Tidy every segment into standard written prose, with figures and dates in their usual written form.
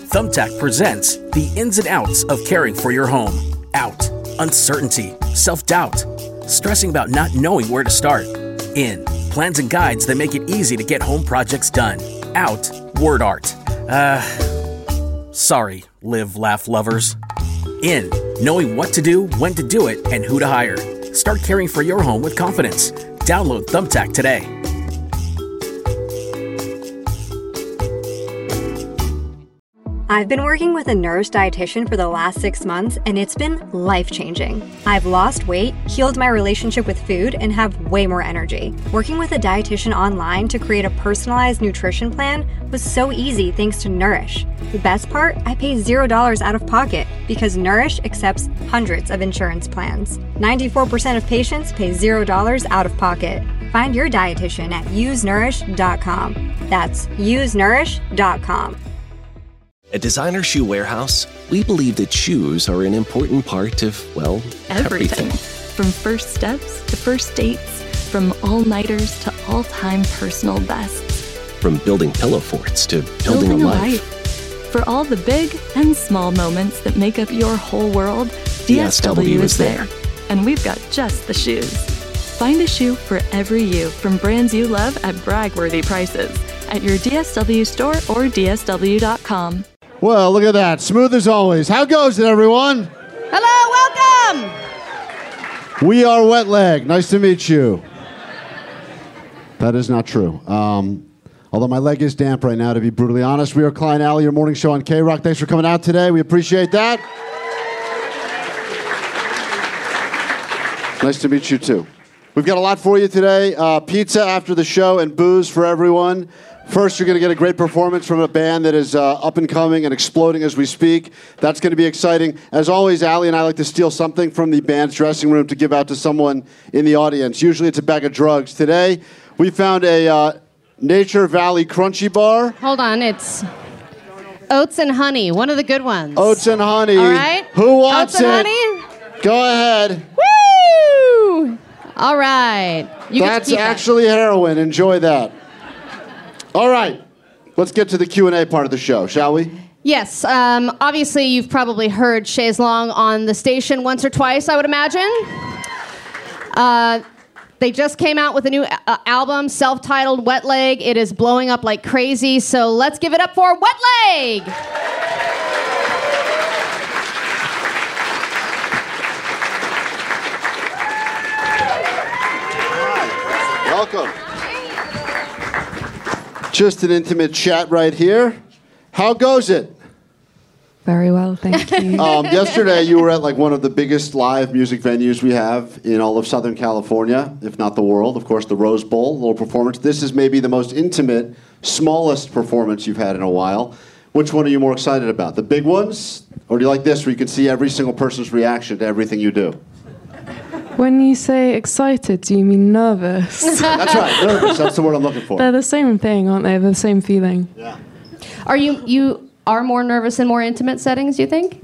Thumbtack presents the ins and outs of caring for your home. Out, uncertainty, self-doubt, stressing about not knowing where to start. In, plans and guides that make it easy to get home projects done. Out, word art. Sorry, live, laugh lovers. In, knowing what to do, when to do it, and who to hire. Start caring for your home with confidence. Download Thumbtack today. I've been working with a Nourish dietitian for the last 6 months, and it's been life-changing. I've lost weight, healed my relationship with food, and have way more energy. Working with a dietitian online to create a personalized nutrition plan was so easy thanks to Nourish. The best part? I pay $0 out of pocket because Nourish accepts hundreds of insurance plans. 94% of patients pay $0 out of pocket. Find your dietitian at usenourish.com. That's usenourish.com. At Designer Shoe Warehouse, we believe that shoes are an important part of, well, everything. From first steps to first dates, from all-nighters to all-time personal bests. From building pillow forts to building a life. For all the big and small moments that make up your whole world, DSW is there. And we've got just the shoes. Find a shoe for every you from brands you love at brag-worthy prices at your DSW store or DSW.com. Well, look at that. Smooth as always. How goes it, everyone? Hello, welcome. We are Wet Leg. Nice to meet you. That is not true. Although my leg is damp right now, to be brutally honest. We are Klein Alley, your morning show on K-Rock. Thanks for coming out today. We appreciate that. Nice to meet you, too. We've got a lot for you today. Pizza after the show and booze for everyone. First, you're going to get a great performance from a band that is up and coming and exploding as we speak. That's going to be exciting. As always, Allie and I like to steal something from the band's dressing room to give out to someone in the audience. Usually it's a bag of drugs. Today, we found a Nature Valley Crunchy Bar. Hold on, it's Oats and Honey, one of the good ones. Oats and Honey. All right. Who wants Oats and it? Honey? Go ahead. Woo! All right. That's actually heroin. Enjoy that. All right, let's get to the Q&A part of the show, shall we? Yes. Obviously, you've probably heard Chaise Long on the station once or twice, I would imagine. They just came out with a new album, self-titled Wet Leg. It is blowing up like crazy, so let's give it up for Wet Leg! Welcome. Just an intimate chat right here. How goes it? Very well, thank you. Yesterday, you were at like one of the biggest live music venues we have in all of Southern California, if not the world. Of course, the Rose Bowl, little performance. This is maybe the most intimate, smallest performance you've had in a while. Which one are you more excited about? The big ones? Or do you like this where you can see every single person's reaction to everything you do? When you say excited, do you mean nervous? That's right, nervous. That's the word I'm looking for. They're the same thing, aren't they? They're the same feeling. Yeah. Are you are more nervous in more intimate settings, do you think?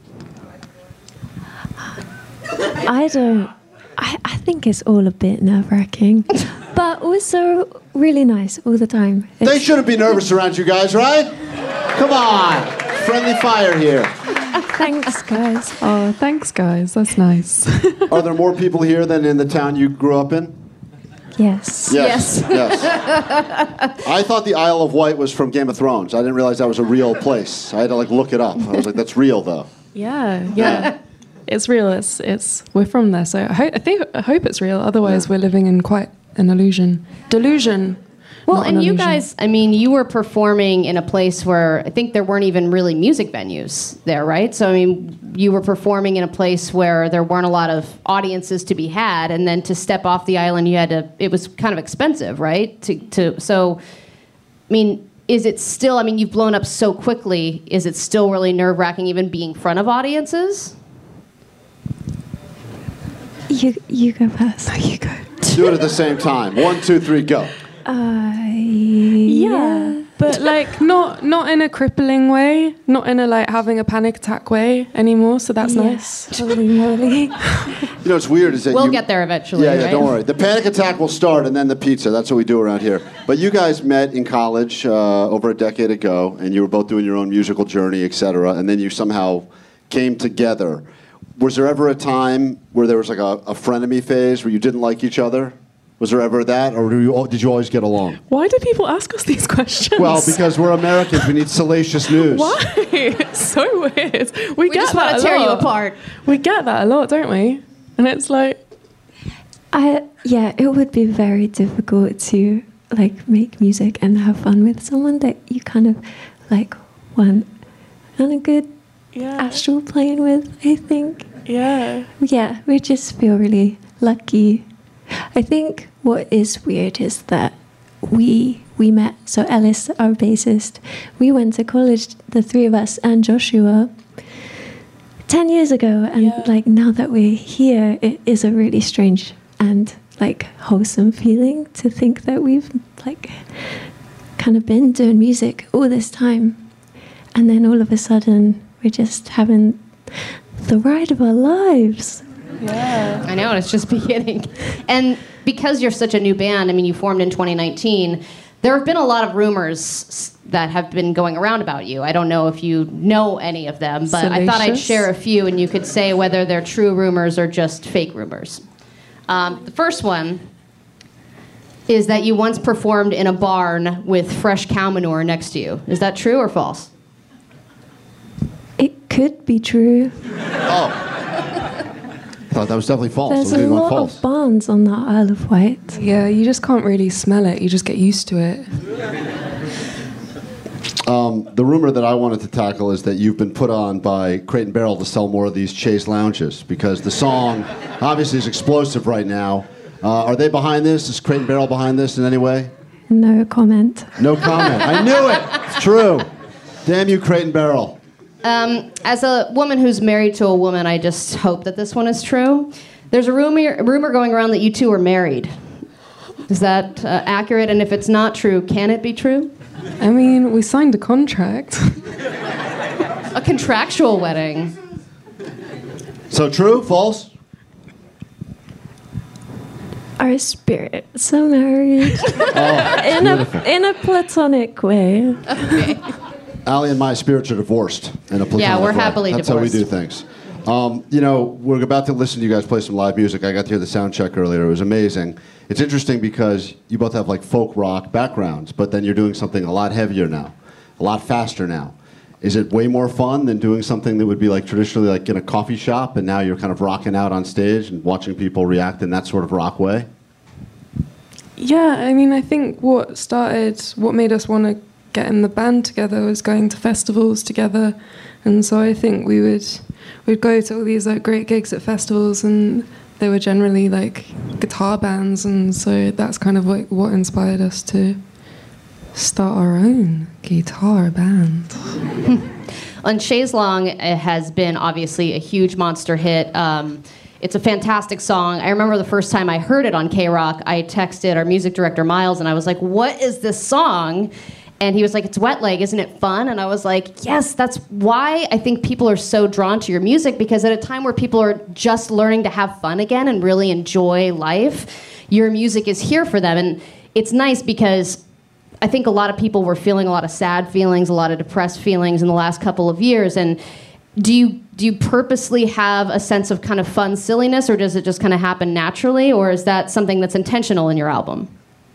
I think it's all a bit nerve-wracking, but also really nice all the time. They shouldn't be nervous around you guys, right? Come on. Friendly fire here. Thanks, guys. Oh, thanks, guys. That's nice. Are there more people here than in the town you grew up in? Yes. Yes. I thought the Isle of Wight was from Game of Thrones. I didn't realize that was a real place. I had to look it up. I was like, that's real though. Yeah. It's real. It's we're from there, so I hope it's real. Otherwise, we're living in quite an delusion. Well, and you guys, I mean, you were performing in a place where I think there weren't even really music venues there, right? So, I mean, you were performing in a place where there weren't a lot of audiences to be had, and then to step off the island, it was kind of expensive, right? So, I mean, is it still, I mean, you've blown up so quickly, is it still really nerve-wracking even being in front of audiences? You go first. No, you go. Do it at the same time. 1, 2, 3, go. Yeah. but like not in a crippling way, not in a like having a panic attack way anymore. So that's nice. Holy moly! You know, what's weird is that We'll get there eventually. Yeah, right? don't worry. The panic attack will start, and then the pizza. That's what we do around here. But you guys met in college over a decade ago, and you were both doing your own musical journey, etc. And then you somehow came together. Was there ever a time where there was like a frenemy phase where you didn't like each other? Was there ever that, or did you always get along? Why do people ask us these questions? Well, because we're Americans, we need salacious news. Why? It's so weird. We get just that want a to tear lot. you apart. We get that a lot, don't we? And it's like, It would be very difficult to like make music and have fun with someone that you kind of like want on a good astral plane with, I think. yeah. Yeah, we just feel really lucky. I think what is weird is that we met, so Ellis, our bassist, we went to college, the three of us, and Joshua, 10 years ago. And like now that we're here, it is a really strange and like wholesome feeling to think that we've like kind of been doing music all this time. And then all of a sudden, we're just having the ride of our lives. Yeah. I know, and it's just beginning. And because you're such a new band, I mean, you formed in 2019, there have been a lot of rumors that have been going around about you. I don't know if you know any of them, but I thought I'd share a few, and you could say whether they're true rumors or just fake rumors. The first one is that you once performed in a barn with fresh cow manure next to you. Is that true or false? It could be true. Oh. I thought that was definitely false. There's a lot of barns on the Isle of Wight. Yeah, you just can't really smell it. You just get used to it. The rumor that I wanted to tackle is that you've been put on by Crate & Barrel to sell more of these Chaise Lounges, because the song obviously is explosive right now. Are they behind this? Is Crate & Barrel behind this in any way? No comment. No comment. I knew it. It's true. Damn you, Crate & Barrel. As a woman who's married to a woman, I just hope that this one is true. There's a rumor going around that you two are married. Is that accurate? And if it's not true, can it be true? I mean, we signed a contract. A contractual wedding. So true? False? Our spirits are married. in a platonic way. Okay. Allie and my spirits are divorced in a platonic Yeah, we're way. happily That's divorced. how we do things. You know, we're about to listen to you guys play some live music. I got to hear the sound check earlier. It was amazing. It's interesting because you both have like folk rock backgrounds, but then you're doing something a lot heavier now, a lot faster now. Is it way more fun than doing something that would be like traditionally like in a coffee shop, and now you're kind of rocking out on stage and watching people react in that sort of rock way? Yeah, I mean, I think what made us want to get in the band together was going to festivals together. And so I think we'd go to all these like great gigs at festivals, and they were generally like guitar bands, and so that's kind of like what inspired us to start our own guitar band. On Chaise Long, it has been obviously a huge monster hit. It's a fantastic song. I remember the first time I heard it on K-Rock, I texted our music director, Miles, and I was like, what is this song? And he was like, it's Wet Leg, isn't it fun? And I was like, yes, that's why I think people are so drawn to your music, because at a time where people are just learning to have fun again and really enjoy life, your music is here for them. And it's nice because I think a lot of people were feeling a lot of sad feelings, a lot of depressed feelings in the last couple of years. And do you purposely have a sense of kind of fun silliness, or does it just kind of happen naturally, or is that something that's intentional in your album?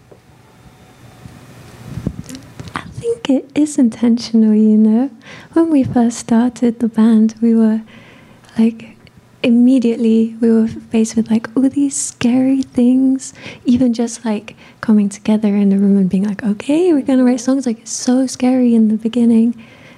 I think it is intentional, you know. When we first started the band, we were like, immediately we were faced with like all these scary things, even just like coming together in the room and being like, okay, we're gonna write songs. Like, it's so scary in the beginning.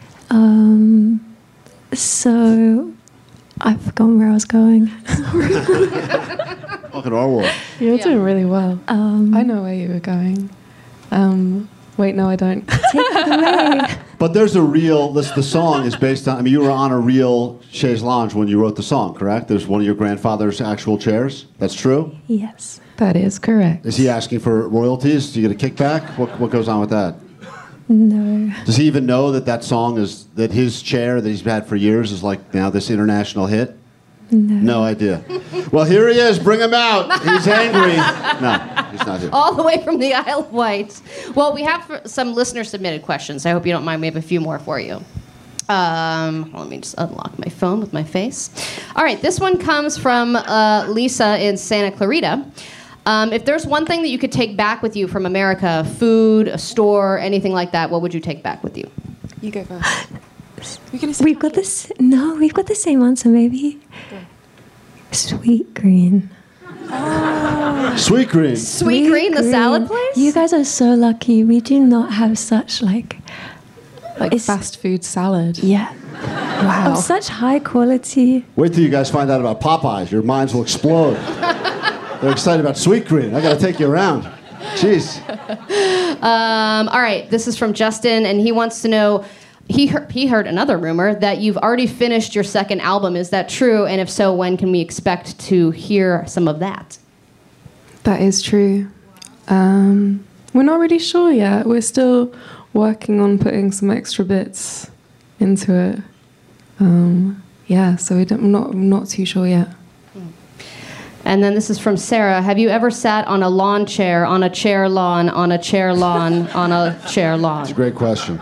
So I've forgotten where I was going. Welcome to our world. You're doing really well. I know where you were going. Wait, no, I don't. Take it away. But there's a real, the song is based on, I mean, you were on a real chaise lounge when you wrote the song, correct? There's one of your grandfather's actual chairs. That's true? Yes. That is correct. Is he asking for royalties? Do you get a kickback? What goes on with that? No. Does he even know that song is, that his chair that he's had for years is like now this international hit? No idea. Well, here he is. Bring him out. He's angry. No, he's not here. All the way from the Isle of Wight. Well, we have some listener-submitted questions. I hope you don't mind. We have a few more for you. Let me just unlock my phone with my face. All right, this one comes from Lisa in Santa Clarita. If there's one thing that you could take back with you from America, food, a store, anything like that, what would you take back with you? You go first. We've got this. No, we've got the same answer. Maybe Sweet Green. Oh. Sweet Green. Sweet Green, the salad place. You guys are so lucky. We do not have such like fast food salad. Yeah. Wow. Of such high quality. Wait till you guys find out about Popeyes. Your minds will explode. They're excited about Sweet Green. I got to take you around. Jeez. All right, this is from Justin, and he wants to know. He heard another rumor that you've already finished your second album. Is that true? And if so, when can we expect to hear some of that? That is true. We're not really sure yet. We're still working on putting some extra bits into it. So I'm not too sure yet. And then this is from Sarah. Have you ever sat on a lawn chair, on a chair lawn, on a chair lawn, on a chair lawn? That's a great question.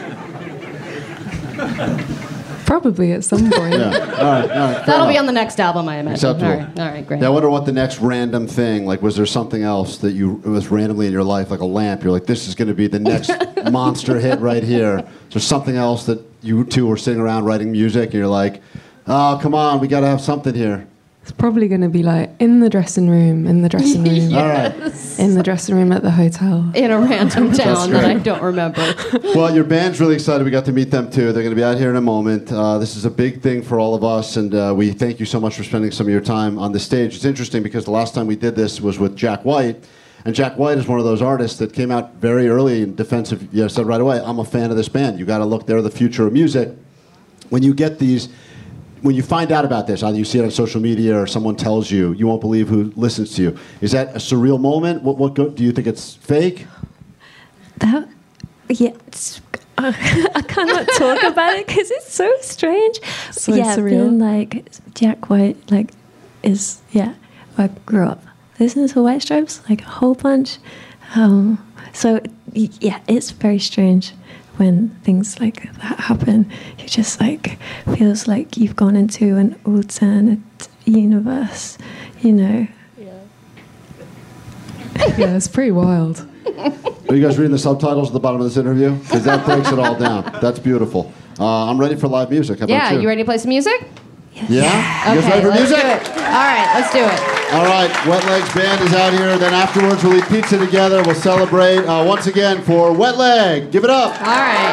Probably at some point. Yeah. All right. That'll be on the next album, I imagine. Acceptable. All right, great. Yeah, I wonder what the next random thing, like, was there something else that it was randomly in your life, like a lamp? You're like, this is going to be the next monster hit right here. Is there something else that you two were sitting around writing music, and you're like, oh, come on, we got to have something here? It's probably going to be like in the dressing room. Yes. All right. In the dressing room at the hotel. In a random town that I don't remember. Well, your band's really excited. We got to meet them too. They're going to be out here in a moment. This is a big thing for all of us, and we thank you so much for spending some of your time on the stage. It's interesting because the last time we did this was with Jack White, and Jack White is one of those artists that came out very early in defense of, said right away, I'm a fan of this band. You got to look, they're the future of music. When you get these... When you find out about this, either you see it on social media or someone tells you, you won't believe who listens to you. Is that a surreal moment? Do you think it's fake? I cannot talk about it because it's so strange. So surreal. Being Jack White, I grew up listening to White Stripes, a whole bunch. It's very strange. When things like that happen, you just feels like you've gone into an alternate universe, Yeah, it's pretty wild. Are you guys reading the subtitles at the bottom of this interview? Because that breaks it all down. That's beautiful. I'm ready for live music. How about you? You ready to play some music? Yes. Yeah? You guys ready for music? All right, let's do it. All right, Wet Legs Band is out here. Then afterwards, we'll eat pizza together. We'll celebrate once again for Wet Leg. Give it up. All right.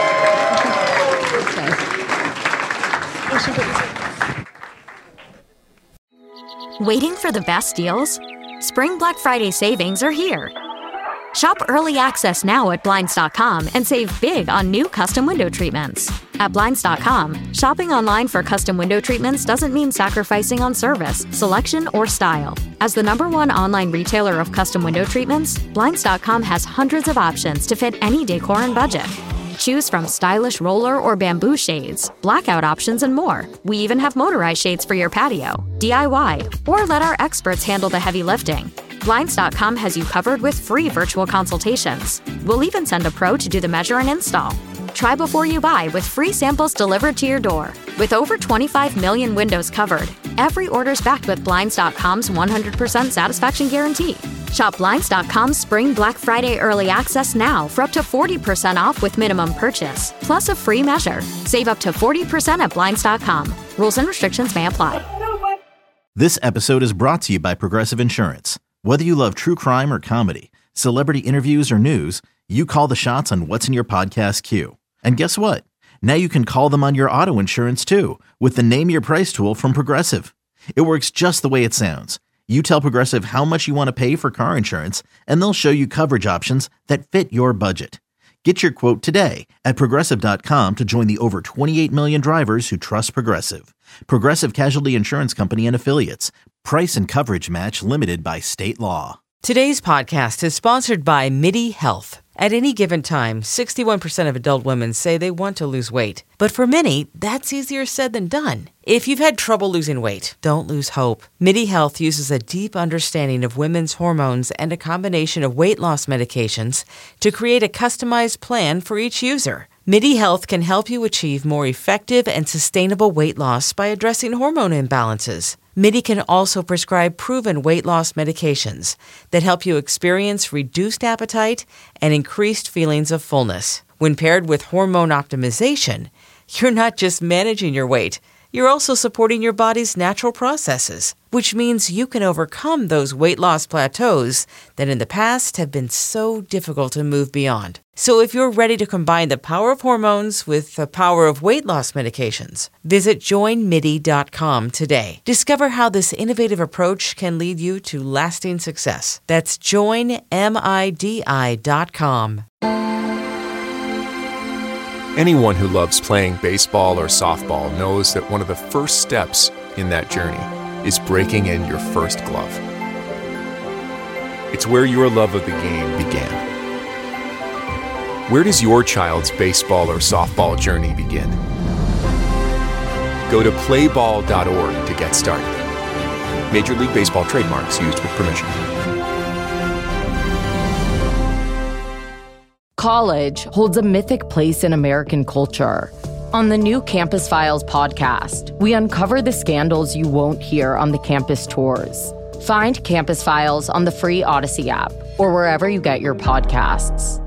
Waiting for the best deals? Spring Black Friday savings are here. Shop early access now at Blinds.com and save big on new custom window treatments. At Blinds.com, shopping online for custom window treatments doesn't mean sacrificing on service, selection, or style. As the #1 online retailer of custom window treatments, Blinds.com has hundreds of options to fit any decor and budget. Choose from stylish roller or bamboo shades, blackout options, and more. We even have motorized shades for your patio, DIY, or let our experts handle the heavy lifting. Blinds.com has you covered with free virtual consultations. We'll even send a pro to do the measure and install. Try before you buy with free samples delivered to your door. With over 25 million windows covered, every order's backed with Blinds.com's 100% satisfaction guarantee. Shop Blinds.com's Spring Black Friday early access now for up to 40% off with minimum purchase, plus a free measure. Save up to 40% at Blinds.com. Rules and restrictions may apply. This episode is brought to you by Progressive Insurance. Whether you love true crime or comedy, celebrity interviews or news, you call the shots on what's in your podcast queue. And guess what? Now you can call them on your auto insurance too with the Name Your Price tool from Progressive. It works just the way it sounds. You tell Progressive how much you want to pay for car insurance, and they'll show you coverage options that fit your budget. Get your quote today at Progressive.com to join the over 28 million drivers who trust Progressive. Progressive Casualty Insurance Company and Affiliates. Price and coverage match limited by state law. Today's podcast is sponsored by MIDI Health. At any given time, 61% of adult women say they want to lose weight. But for many, that's easier said than done. If you've had trouble losing weight, don't lose hope. MIDI Health uses a deep understanding of women's hormones and a combination of weight loss medications to create a customized plan for each user. MIDI Health can help you achieve more effective and sustainable weight loss by addressing hormone imbalances. MIDI can also prescribe proven weight loss medications that help you experience reduced appetite and increased feelings of fullness. When paired with hormone optimization, you're not just managing your weight, you're also supporting your body's natural processes, which means you can overcome those weight loss plateaus that in the past have been so difficult to move beyond. So if you're ready to combine the power of hormones with the power of weight loss medications, visit joinmidi.com today. Discover how this innovative approach can lead you to lasting success. That's joinmidi.com. Anyone who loves playing baseball or softball knows that one of the first steps in that journey is breaking in your first glove. It's where your love of the game began. Where does your child's baseball or softball journey begin? Go to playball.org to get started. Major League Baseball trademarks used with permission. College holds a mythic place in American culture. On the new Campus Files podcast, we uncover the scandals you won't hear on the campus tours. Find Campus Files on the free Odyssey app or wherever you get your podcasts.